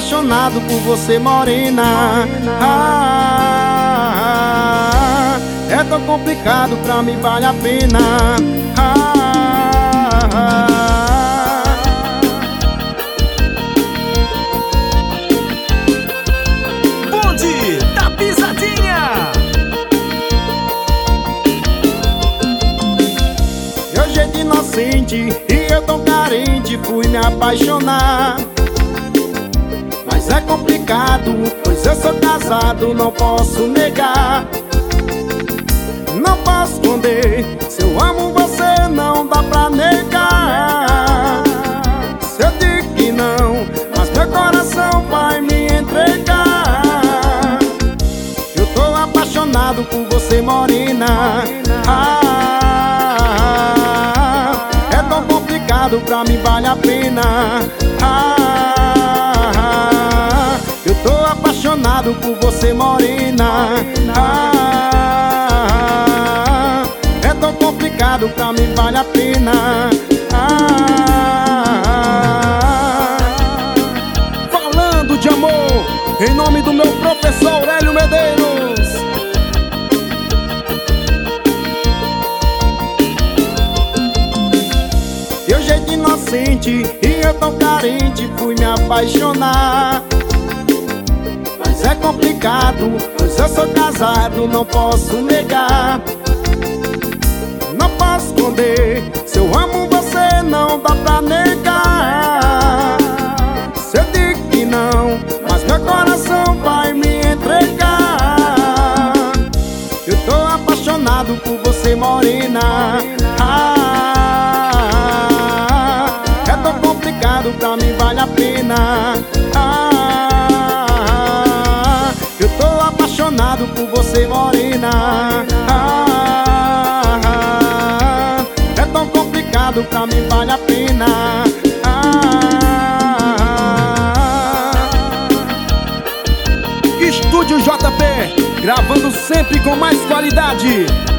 apaixonado por você, morena. É tão complicado, pra mim vale a pena. Bonde da Pisadinha. Eu jeito inocente e eu tão carente, fui me apaixonar. Mas é complicado, pois eu sou casado, não posso negar. Não posso esconder, se eu amo você não dá pra negar. Se eu digo que não, mas meu coração vai me entregar. Eu tô apaixonado por você, morena. É tão complicado, pra mim vale a pena. Eu tô apaixonado por você, morena. É tão complicado, pra mim vale a pena. Falando de amor, em nome do meu professor Aurélio Medeiros. Eu jeito inocente e eu tão carente, fui me apaixonar. Mas é complicado, pois eu sou casado, não posso negar. Não posso esconder, se eu amo você não dá pra negar. Se eu digo que não, mas meu coração vai me entregar. Eu tô apaixonado por você, morena. É tão complicado, pra mim vale a pena. Eu tô apaixonado por você, morena. É tão complicado, pra mim vale a pena. Estúdio JP, gravando sempre com mais qualidade.